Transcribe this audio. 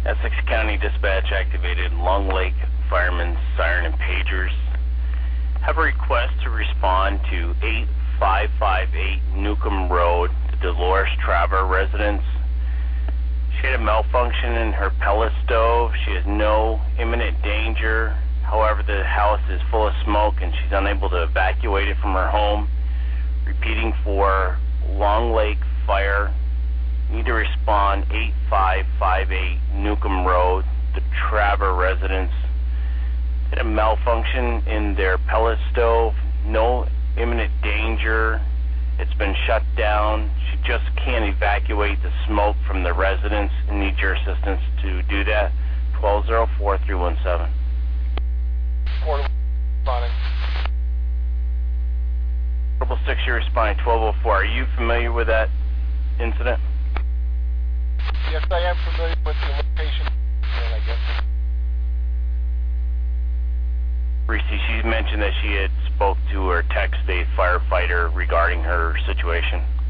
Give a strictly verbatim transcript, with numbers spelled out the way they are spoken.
Essex County Dispatch activated Long Lake Firemen's Siren and Pagers. Have a request to respond to eight five five eight Newcomb Road, the Dolores Traver residence. She had a malfunction in her pellet stove. She has no imminent danger. However, the house is full of smoke and she's unable to evacuate it from her home. Repeating for Long Lake Fire. Need to respond eight five five eight Newcomb Road, the Traver residence. Had a malfunction in their pellet stove. No imminent danger. It's been shut down. She just can't evacuate the smoke from the residence and needs your assistance to do that. twelve oh four, three one seven. Responding. Triple six, you're responding twelve oh four. Are you familiar with that incident? Yes, I am familiar with the location, I guess. Reese, she mentioned that she had spoke to or texted a firefighter regarding her situation.